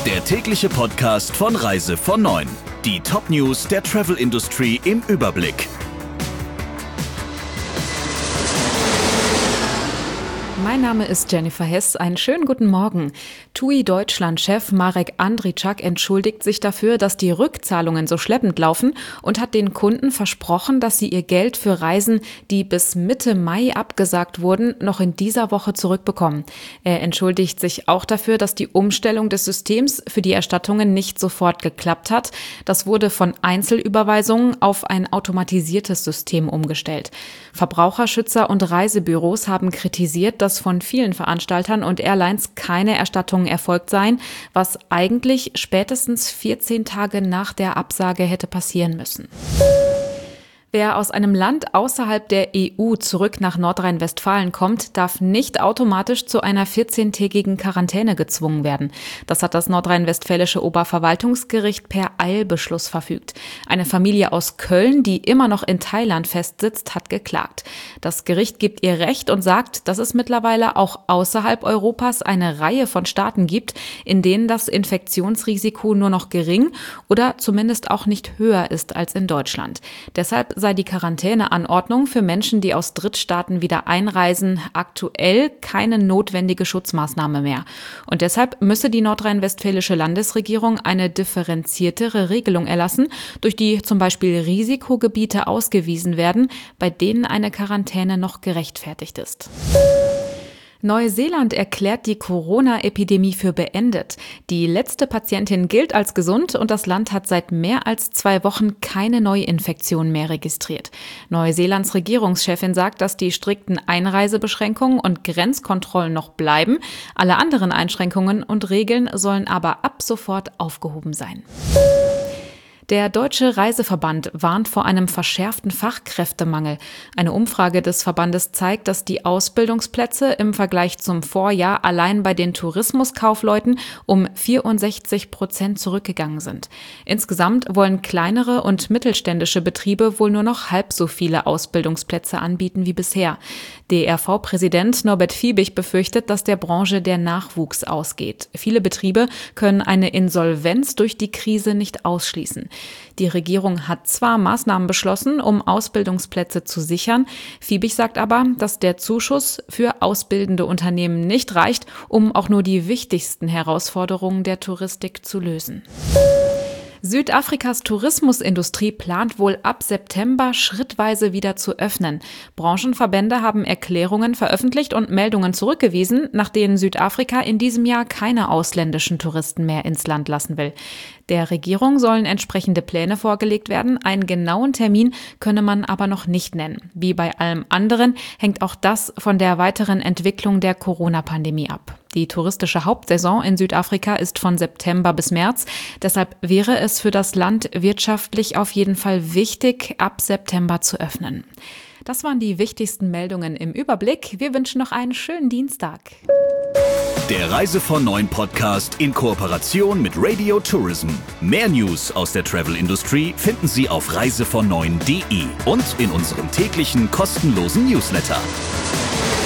Der tägliche Podcast von Reise von 9. Die Top-News der Travel-Industrie im Überblick. Mein Name ist Jennifer Hess. Einen schönen guten Morgen. TUI Deutschland-Chef Marek Andričák entschuldigt sich dafür, dass die Rückzahlungen so schleppend laufen und hat den Kunden versprochen, dass sie ihr Geld für Reisen, die bis Mitte Mai abgesagt wurden, noch in dieser Woche zurückbekommen. Er entschuldigt sich auch dafür, dass die Umstellung des Systems für die Erstattungen nicht sofort geklappt hat. Das wurde von Einzelüberweisungen auf ein automatisiertes System umgestellt. Verbraucherschützer und Reisebüros haben kritisiert, dass von vielen Veranstaltern und Airlines keine Erstattungen erfolgt seien, was eigentlich spätestens 14 Tage nach der Absage hätte passieren müssen. Wer aus einem Land außerhalb der EU zurück nach Nordrhein-Westfalen kommt, darf nicht automatisch zu einer 14-tägigen Quarantäne gezwungen werden. Das hat das nordrhein-westfälische Oberverwaltungsgericht per Eilbeschluss verfügt. Eine Familie aus Köln, die immer noch in Thailand festsitzt, hat geklagt. Das Gericht gibt ihr Recht und sagt, dass es mittlerweile auch außerhalb Europas eine Reihe von Staaten gibt, in denen das Infektionsrisiko nur noch gering oder zumindest auch nicht höher ist als in Deutschland. Deshalb sei die Quarantäneanordnung für Menschen, die aus Drittstaaten wieder einreisen, aktuell keine notwendige Schutzmaßnahme mehr. Und deshalb müsse die nordrhein-westfälische Landesregierung eine differenziertere Regelung erlassen, durch die zum Beispiel Risikogebiete ausgewiesen werden, bei denen eine Quarantäne noch gerechtfertigt ist. Neuseeland erklärt die Corona-Epidemie für beendet. Die letzte Patientin gilt als gesund und das Land hat seit mehr als 2 Wochen keine Neuinfektion mehr registriert. Neuseelands Regierungschefin sagt, dass die strikten Einreisebeschränkungen und Grenzkontrollen noch bleiben. Alle anderen Einschränkungen und Regeln sollen aber ab sofort aufgehoben sein. Der Deutsche Reiseverband warnt vor einem verschärften Fachkräftemangel. Eine Umfrage des Verbandes zeigt, dass die Ausbildungsplätze im Vergleich zum Vorjahr allein bei den Tourismuskaufleuten um 64% zurückgegangen sind. Insgesamt wollen kleinere und mittelständische Betriebe wohl nur noch halb so viele Ausbildungsplätze anbieten wie bisher. DRV-Präsident Norbert Fiebig befürchtet, dass der Branche der Nachwuchs ausgeht. Viele Betriebe können eine Insolvenz durch die Krise nicht ausschließen. Die Regierung hat zwar Maßnahmen beschlossen, um Ausbildungsplätze zu sichern. Fiebig sagt aber, dass der Zuschuss für ausbildende Unternehmen nicht reicht, um auch nur die wichtigsten Herausforderungen der Touristik zu lösen. Südafrikas Tourismusindustrie plant wohl ab September schrittweise wieder zu öffnen. Branchenverbände haben Erklärungen veröffentlicht und Meldungen zurückgewiesen, nach denen Südafrika in diesem Jahr keine ausländischen Touristen mehr ins Land lassen will. Der Regierung sollen entsprechende Pläne vorgelegt werden. Einen genauen Termin könne man aber noch nicht nennen. Wie bei allem anderen hängt auch das von der weiteren Entwicklung der Corona-Pandemie ab. Die touristische Hauptsaison in Südafrika ist von September bis März. Deshalb wäre es für das Land wirtschaftlich auf jeden Fall wichtig, ab September zu öffnen. Das waren die wichtigsten Meldungen im Überblick. Wir wünschen noch einen schönen Dienstag. Der Reise von 9 Podcast in Kooperation mit Radio Tourism. Mehr News aus der Travel-Industrie finden Sie auf reisevon9.de und in unserem täglichen kostenlosen Newsletter.